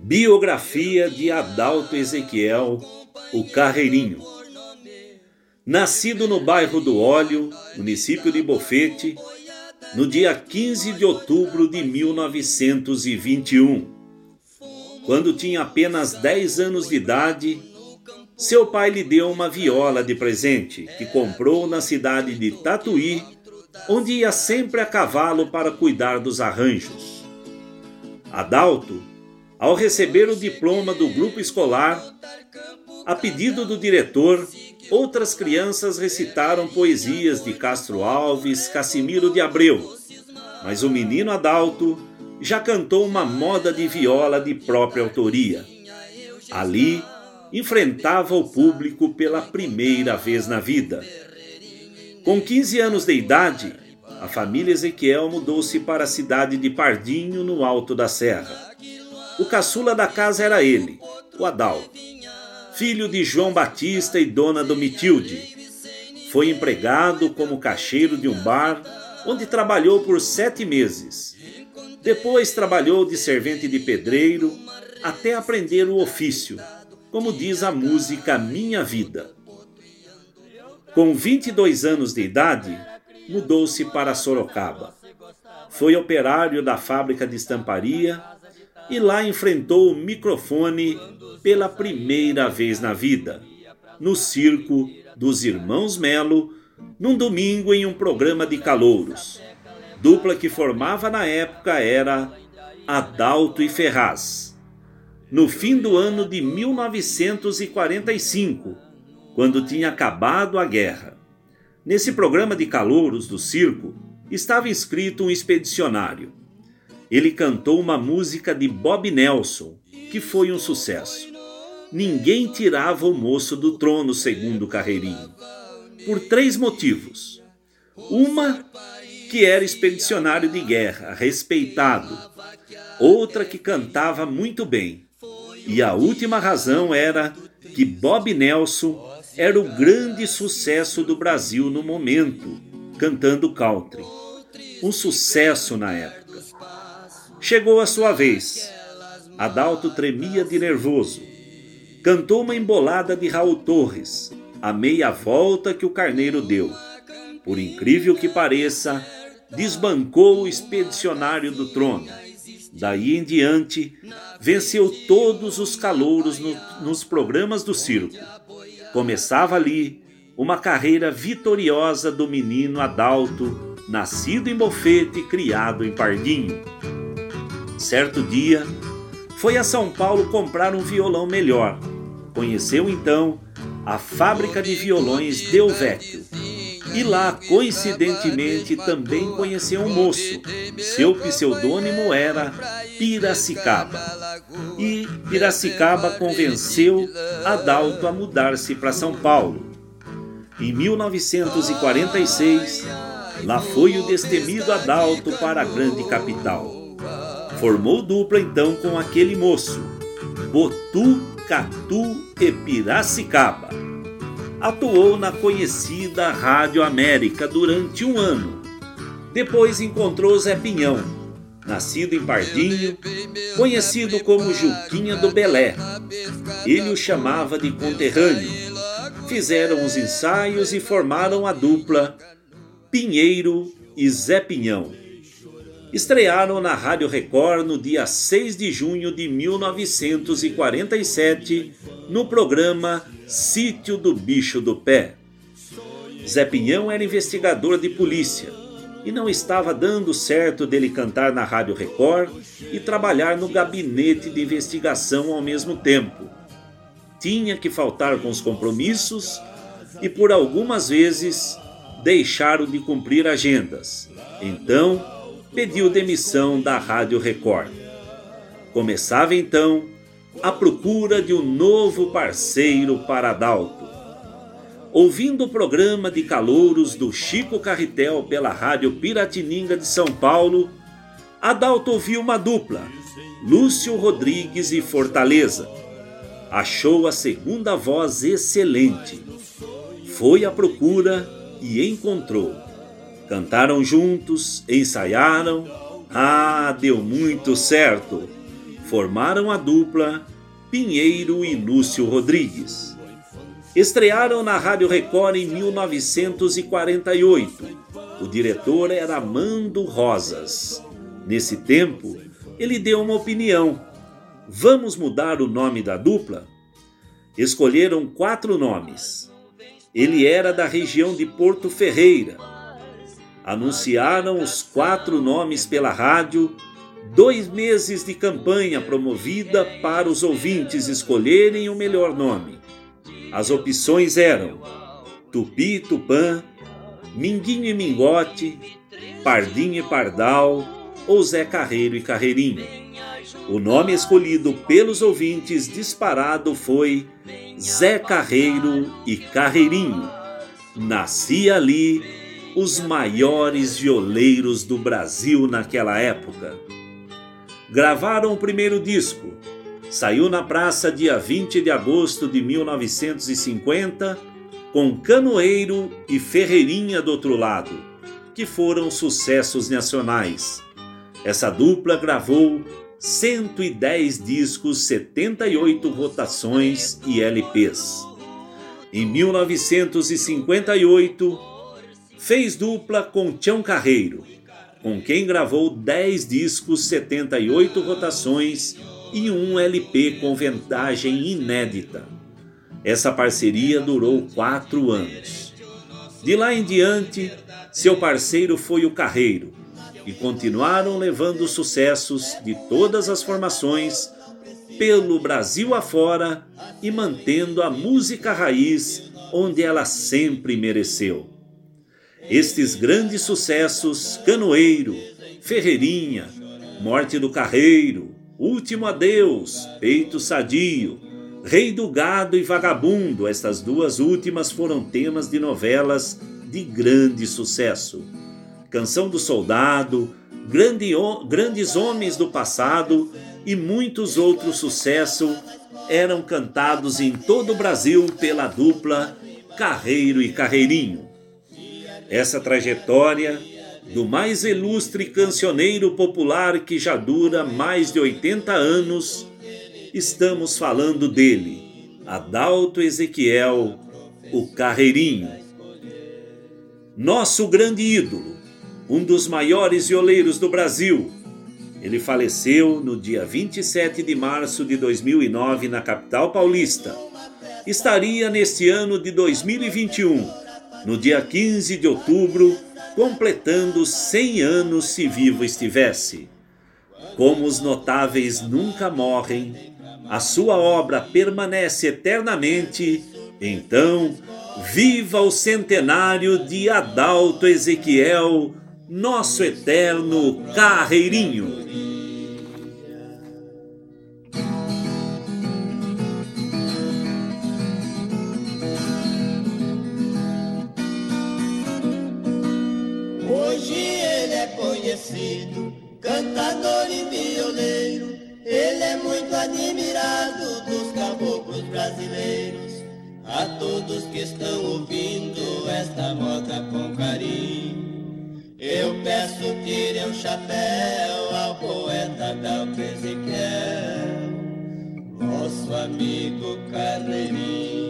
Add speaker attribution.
Speaker 1: Biografia de Adalto Ezequiel, o Carreirinho. Nascido no bairro do Óleo, município de Bofete, no dia 15 de outubro de 1921. Quando tinha apenas 10 anos de idade, seu pai lhe deu uma viola de presente, que comprou na cidade de Tatuí, onde ia sempre a cavalo para cuidar dos arranjos. Adalto, ao receber o diploma do grupo escolar, a pedido do diretor, outras crianças recitaram poesias de Castro Alves, Cassimiro de Abreu, mas o menino Adalto já cantou uma moda de viola de própria autoria. Ali, enfrentava o público pela primeira vez na vida. Com 15 anos de idade, a família Ezequiel mudou-se para a cidade de Pardinho, no Alto da Serra. O caçula da casa era ele, o Adalto, filho de João Batista e dona Domitilde. Foi empregado como caixeiro de um bar, onde trabalhou por 7 meses. Depois trabalhou de servente de pedreiro, até aprender o ofício, como diz a música Minha Vida. Com 22 anos de idade, mudou-se para Sorocaba. Foi operário da fábrica de estamparia e lá enfrentou o microfone pela primeira vez na vida, no circo dos Irmãos Melo, num domingo em um programa de calouros. Dupla que formava na época era Adalto e Ferraz. No fim do ano de 1945, quando tinha acabado a guerra. Nesse programa de calouros do circo, estava inscrito um expedicionário. Ele cantou uma música de Bob Nelson, que foi um sucesso. Ninguém tirava o moço do trono, segundo o Carreirinho, por 3 motivos. Uma, que era expedicionário de guerra, respeitado. Outra, que cantava muito bem. E a última razão era que Bob Nelson era o grande sucesso do Brasil no momento, cantando country. Um sucesso na época. Chegou a sua vez. Adalto tremia de nervoso. Cantou uma embolada de Raul Torres, a meia volta que o carneiro deu. Por incrível que pareça, desbancou o expedicionário do trono. Daí em diante, venceu todos os calouros nos programas do circo. Começava ali uma carreira vitoriosa do menino Adalto, nascido em Bofete e criado em Pardinho. Certo dia, foi a São Paulo comprar um violão melhor. Conheceu então a fábrica de violões Del Vecchio. E lá, coincidentemente, também conheceu um moço. Seu pseudônimo era Piracicaba. E Piracicaba convenceu Adalto a mudar-se para São Paulo. Em 1946, lá foi o destemido Adalto para a grande capital. Formou dupla então com aquele moço, Botu, Catu e Piracicaba. Atuou na conhecida Rádio América durante 1 ano. Depois encontrou Zé Pinhão, nascido em Pardinho, conhecido como Juquinha do Belé. Ele o chamava de conterrâneo. Fizeram os ensaios e formaram a dupla Pinheiro e Zé Pinhão. Estrearam na Rádio Record no dia 6 de junho de 1947, no programa Sítio do Bicho do Pé. Zé Pinhão era investigador de polícia e não estava dando certo dele cantar na Rádio Record e trabalhar no gabinete de investigação ao mesmo tempo. Tinha que faltar com os compromissos e por algumas vezes deixaram de cumprir agendas. Então, pediu demissão da Rádio Record. Começava então a procura de um novo parceiro para Adalto. Ouvindo o programa de calouros do Chico Carretel pela Rádio Piratininga de São Paulo, Adalto ouviu uma dupla, Lúcio Rodrigues e Fortaleza. Achou a segunda voz excelente. Foi à procura e encontrou. Cantaram juntos, ensaiaram. Deu muito certo. formaram a dupla Pinheiro e Lúcio Rodrigues. Estrearam na Rádio Record em 1948. O diretor era Mando Rosas. Nesse tempo, ele deu uma opinião. Vamos mudar o nome da dupla? Escolheram 4 nomes. Ele era da região de Porto Ferreira. Anunciaram os 4 nomes pela rádio, 2 meses de campanha promovida para os ouvintes escolherem o melhor nome. As opções eram Tupi e Tupã, Minguinho e Mingote, Pardinho e Pardal ou Zé Carreiro e Carreirinho. O nome escolhido pelos ouvintes disparado foi Zé Carreiro e Carreirinho. Nascia ali os maiores violeiros do Brasil naquela época. Gravaram o primeiro disco. Saiu na praça dia 20 de agosto de 1950, com Canoeiro e Ferreirinha do outro lado, que foram sucessos nacionais. Essa dupla gravou 110 discos, 78 rotações e LPs. Em 1958, fez dupla com Tião Carreiro, com quem gravou 10 discos, 78 rotações e um LP com vendagem inédita. Essa parceria durou 4 anos. De lá em diante, seu parceiro foi o Carreiro, e continuaram levando sucessos de todas as formações pelo Brasil afora e mantendo a música raiz onde ela sempre mereceu. Estes grandes sucessos, Canoeiro, Ferreirinha, Morte do Carreiro, Último Adeus, Peito Sadio, Rei do Gado e Vagabundo, estas 2 últimas foram temas de novelas de grande sucesso. Canção do Soldado, Grandes Homens do Passado e muitos outros sucessos eram cantados em todo o Brasil pela dupla Carreiro e Carreirinho. Essa trajetória do mais ilustre cancioneiro popular que já dura mais de 80 anos, estamos falando dele, Adalto Ezequiel, o Carreirinho. Nosso grande ídolo, um dos maiores violeiros do Brasil. Ele faleceu no dia 27 de março de 2009 na capital paulista. Estaria neste ano de 2021, no dia 15 de outubro, completando 100 anos se vivo estivesse. Como os notáveis nunca morrem, a sua obra permanece eternamente, então, viva o centenário de Adalto Ezequiel, nosso eterno Carreirinho.
Speaker 2: Hoje ele é conhecido, cantador e violeiro. Ele é muito admirado dos caboclos brasileiros. A todos que estão ouvindo esta moda com carinho, eu peço tirem o chapéu ao poeta Adalto Ezequiel, nosso amigo Carreirinho.